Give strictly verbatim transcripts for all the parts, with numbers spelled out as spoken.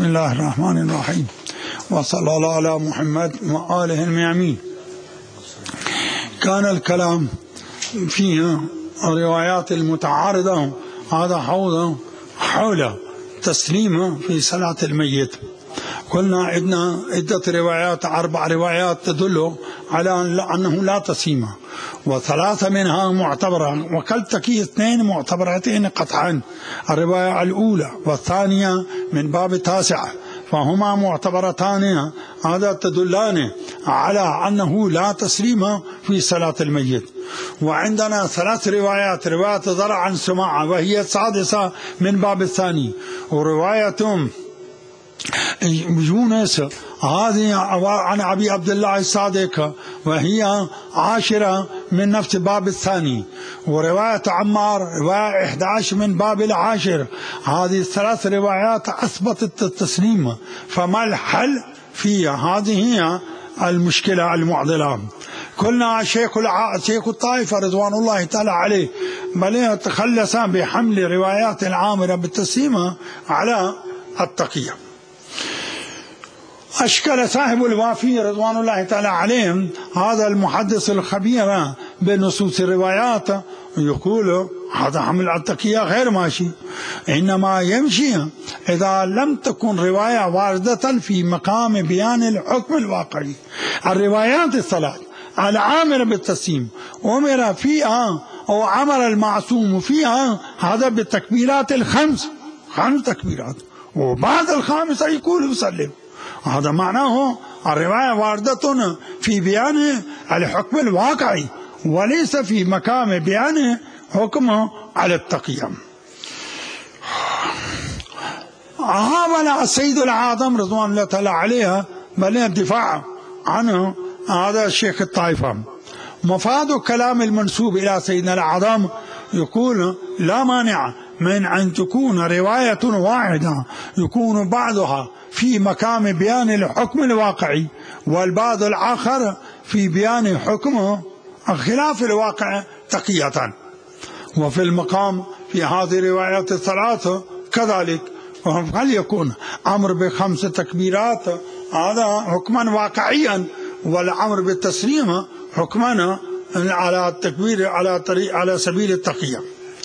الله الرحمن الرحيم، وصلى الله على محمد وآله الميامين. كان الكلام في الروايات المتعارضة هذا حول حول تسليمه في صلاة الميت. قلنا عندنا عدة روايات، أربع روايات تدل على أنه لا تسليم، وثلاثة منها معتبرة، وكلتكي اثنين معتبرتين قطعا، الرواية الأولى والثانية من باب تاسع، فهما معتبرتان هذا تدلان على أنه لا تسليم في صلاة الميت. وعندنا ثلاث روايات، رواية ضرع عن سماعة وهي السادسة من باب الثاني، ورواية يونس هذه عن أبي عبد الله الصادق وهي عاشرة من نفس باب الثاني، ورواية عمار رواية إحدى عشر من باب العاشر. هذه الثلاث روايات أثبتت التسليم، فما الحل في هذه المشكلة المعضلة؟ قلنا شيخ شيخ الطائفة رضوان الله تعالى عليه بل تخلص بحمل روايات العامرة بالتسليم على التقية. أشكل صاحب الوافي رضوان الله تعالى عليهم هذا المحدث الخبير بنصوص الروايات، يقول هذا حمل التقية غير ماشي، إنما يمشي إذا لم تكن رواية واردة في مقام بيان الحكم الواقعي. الروايات الثلاث العامرة بالتسليم أمر فيها أو أمر المعصوم فيها هذا بالتكبيرات الخمس، خمس تكبيرات، وبعد الخامسة يقول يسلم. هذا معناه الرواية واردة في بيان الحكم الواقعي وليس في مقام بيان حكم على التقية. حاول السيد العاظم رضوان الله تعالى عليه بل الدفاع عنه هذا الشيخ الطائفة. مفاد كلام المنسوب إلى سيدنا العاظم يقول لا مانع من أن تكون رواية واحدة يكون بعضها في مقام بيان الحكم الواقعي والبعض الآخر في بيان حكم خلاف الواقع تقية، وفي المقام في هذه الروايات الثلاثة كذلك. هل يكون أمر بخمس تكبيرات هذا حكما واقعيا، والأمر بالتسليم حكما على التكبير على طريق على سبيل التقية؟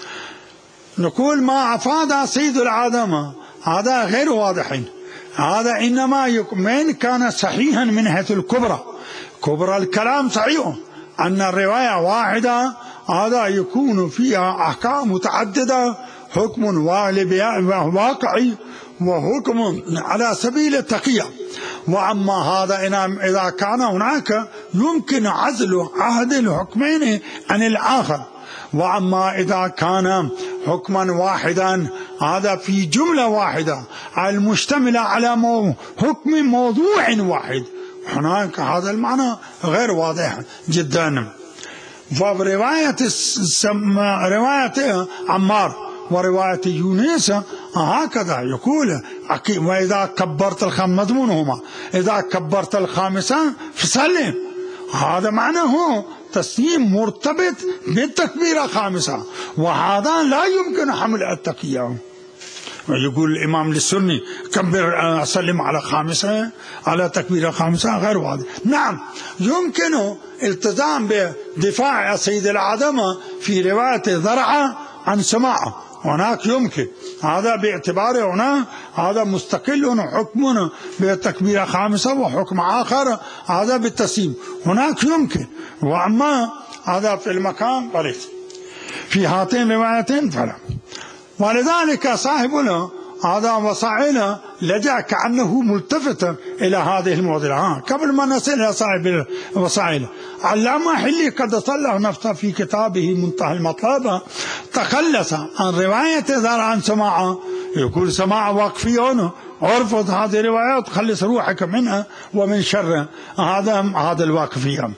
نقول ما أفاد سيد العاظم هذا غير واضح، هذا إنما من كان صحيحا من حيث الكبرى، كبرى الكلام صحيح أن الرواية واحدة هذا يكون فيها أحكام متعددة، حكم واقعي وحكم على سبيل التقية. وأما هذا إذا كان هناك يمكن عزل أحد الحكمين عن الآخر، وأما إذا كان حكما واحدا هذا في جملة واحدة المشتملة على مو حكم موضوع واحد، هناك هذا المعنى غير واضح جدا. فرواية رواية عمار ورواية يونس هكذا يقول وإذا كبرت الخامسة مضمونهما إذا كبرت الخامسة فسلم، هذا معناه تسليم مرتبط بالتكبيرة الخامسة، وهذا لا يمكن حمل التقية. يقول الإمام للسني كبر سلم على خامسة على تكبيرة خامسة غير واضح. نعم يمكن التزام بدفاع سيد العاظم في رواية ضرع عن سماعة، هناك يمكن هذا باعتباره هنا هذا مستقل حكم بالتكبيرة خامسة وحكم آخر هذا بالتسليم، هناك يمكن، وأما هذا في المكان بليس في هاتين الروايتين فلا. ولذلك صاحبنا هذا وصائل لجأ كأنه ملتفت إلى هذه المعضلة. قبل ما نصل إلى صاحب الوصائل، علامة حلي قد صلى نفسه في كتابه منتهى المطلب تخلص عن رواية ذر عن سماعة، يقول سماعة واقفيون، ارفض هذه الروايات خلص روحك منها ومن شر هذا هذا الواقفية،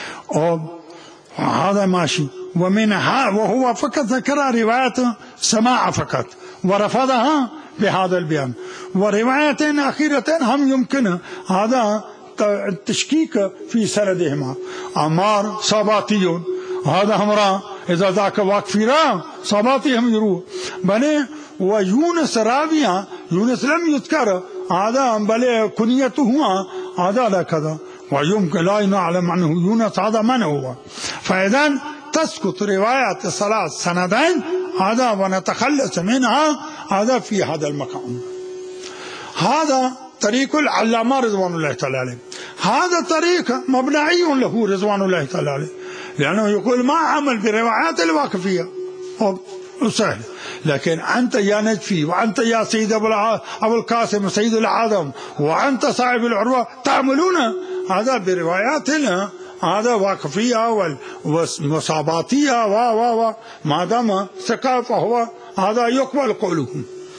هذا ماشي. ومنها وهو فقط ذكر رواية سماعة فقط ورفضها بهذا البيان. وروايتين أخيرتين هم يمكن هذا التشكيك في سندهما. عمار صاباتي هذا همرا إذا ذاك واقفيرا صاباتي هم يروح بل ويونس راوية، يونس لم يذكر هذا بل كنيته هذا لا كذا، ويمكن لا نعلم عنه يونس هذا من هو. فإذا تسقط رواية الصلاة سندين هذا ونتخلص منها هذا في هذا المكان. هذا طريق العلامة رضوان الله تعالى عليه، هذا طريق مبنعي له رضوان الله تعالى عليه، لأنه يقول ما عمل بروايات الواقفية سهل. لكن أنت يا نجفي وأنت يا سيد أبو القاسم سيد العظم وأنت صاحب العروة تعملون هذا برواياتنا هذا واقفية والمصاباتية و و و ما دام ثقة فهو هذا يقبل قولهم.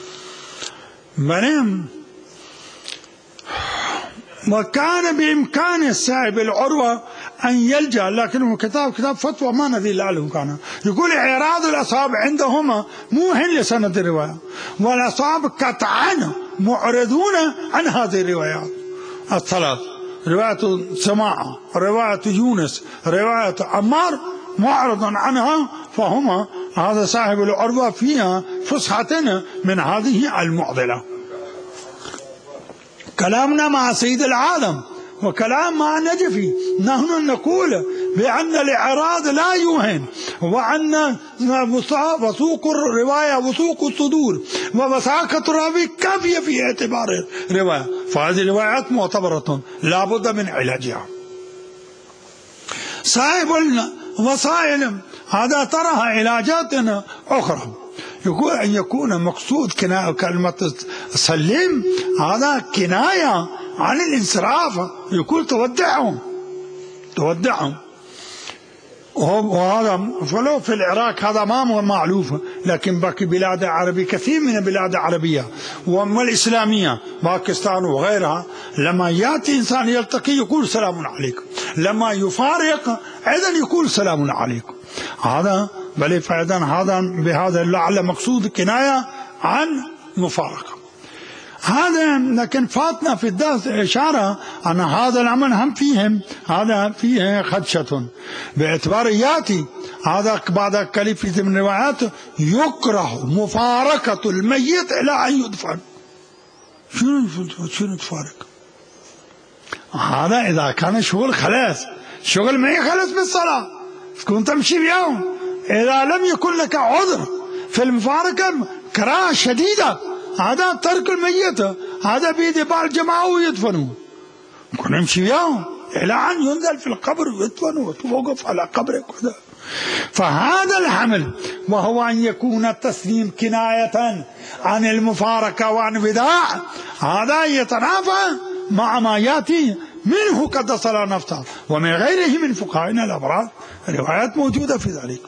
منهم وكان بإمكان صاحب العروة أن يلجأ، لكنه كتاب كتاب فتوى ما ندري لعله كان يقول إعراض الأصحاب عندهما موهن لسند الرواية، والأصحاب قطعا معرضون عن هذه الروايات الثلاث، رواية سماعة، رواية يونس، رواية عمار، معرض عنها، فهما هذا صاحب العروة فيها فسحة من هذه المعضلة. كلامنا مع سيد العالم وكلام مع النجفي نحن نقول بأن الإعراض لا يوهن، وأن وثوق الرواية وثوق الصدور ووثاقة الراوي كافية في اعتبار الرواية، فهذه الروايات معتبرة لا بد من علاجها. صاحب الوسائل هذا ترى علاجات أخرى، يقول أن يكون مقصود كناية كلمة سلم هذا كناية عن الانصراف، يقول تودعهم تودعهم وهذا فلو في العراق هذا ما هو معلوف، لكن باقي بلاد عربية كثير من البلاد العربية والإسلامية باكستان وغيرها لما يأتي إنسان يلتقي يقول سلام عليكم، لما يفارق أيضا يقول سلام عليكم. هذا بل فإذا هذا بهذا لعل مقصود كناية عن مفارقة. هذا لكن فاتنا في الدرس إشارة أن هذا العمل هم فيهم هذا فيه خدشة، باعتبار يأتي هذا بعد كلمة من الروايات يكره مفارقة الميت إلى أن يدفن. شنو شنو تفارق؟ هذا إذا كان شغل خلاص، شغل ما يخلص بالصلاة كنت تمشي بيوم، إذا لم يكن لك عذر في المفارقة كراهة شديدة هذا ترك الميت هذا بيد بعض الجماعة ويدفنون، كن نمشي بيوم إلى أن ينزل في القبر ويدفن وتوقف على قبرك كذا. فهذا الحمل وهو أن يكون التسليم كناية عن المفارقة وعن وداع هذا يتنافى مع ما يأتي منه قدس الله نفسه ومن غيره من فقهائنا الأبرار، الروايات موجودة في ذلك.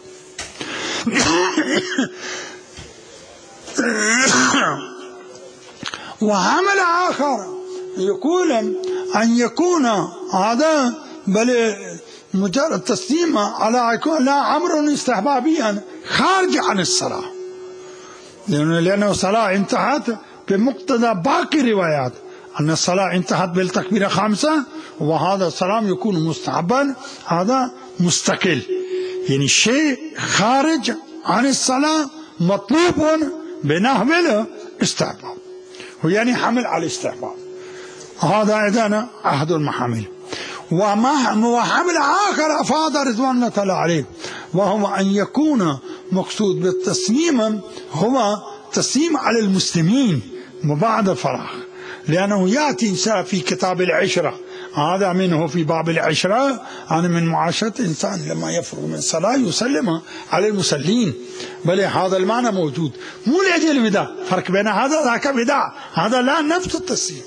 وعمل آخر يقول أن يكون هذا بل مجرد تسليم على يكون لا أمر استحبابيا خارج عن الصلاة، لأنه الصلاة انتهت بمقتضى باقي الروايات أن الصلاة انتهت بالتكبيرة خامسة، وهذا السلام يكون مستحبا هذا مستقل، يعني شيء خارج عن الصلاة مطلوب بنحو الاستحباب، هو يعني حمل على الاستحباب. هذا إذن عهد المحامل. وحمل آخر أفاد رضوان الله تعالى عليه، وهو أن يكون مقصود بالتسليم هو تسليم على المسلمين بعد الفراغ، لأنه يأتي إنسان في كتاب العشرة هذا منه في باب العشرة أنا من معاشرة إنسان لما يفرغ من صلاة يسلم على المسلين، بل هذا المعنى موجود مو لأجل الوداع، فرق بين هذا ذاك وداع، هذا لا نفس التسليم.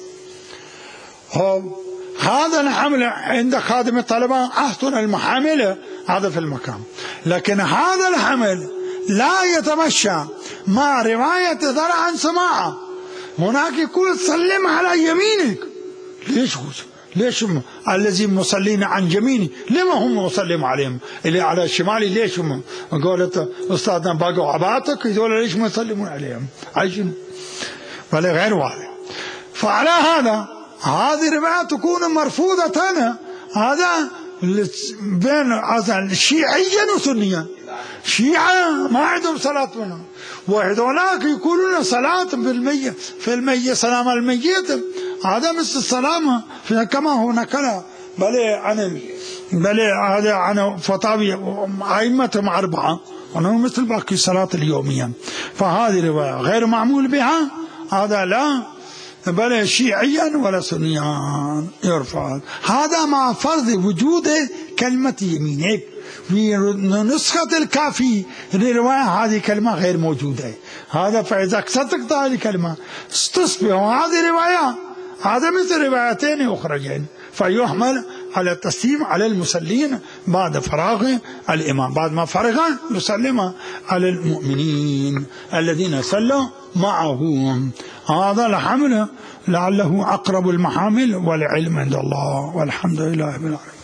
هذا الحمل عند خادم الطلبة أحسن المحامل هذا في المكان، لكن هذا الحمل لا يتمشى مع رواية ذرع عن سماعة. هناك يقول سلم على يمينك، ليش ليش الذي مصلين عن يميني لما هم مسلم عليهم اللي على شمالي؟ ليش هم قالت أستاذنا باقوا عباتك يقول ليش ما يسلمون عليهم عايشين ولا غير واحد. فعلى هذا هذه الرواية تكون مرفوضة هذا بين الشيعيا وسنيا. شيعة ما عندهم صلاة منهم، وهذولاك يقولون صلاة في الميت في الميت سلام الميت، هذا مثل السلامة كما هو نقل بل عن بل هذا عن فتاوي أئمتهم أربعة وأنه مثل باقي الصلاة اليومية. فهذه رواية غير معمول بها، هذا لا بل شيعيا ولا سنيا يرفع. هذا مع فرض وجود كلمة يمين. في نسخة الكافي للرواية هذه كلمة غير موجودة، هذا فإذا صدقت هذه الكلمة تصبح هذه رواية، هذا مثل روايتين أخرين، فيحمل على التسليم على المسلين بعد فراغ الإمام، بعد ما فرغ يسلم على المؤمنين الذين صلوا معه. هذا الحمل لعله أقرب المحامل والعلم عند الله، والحمد لله رب العالمين.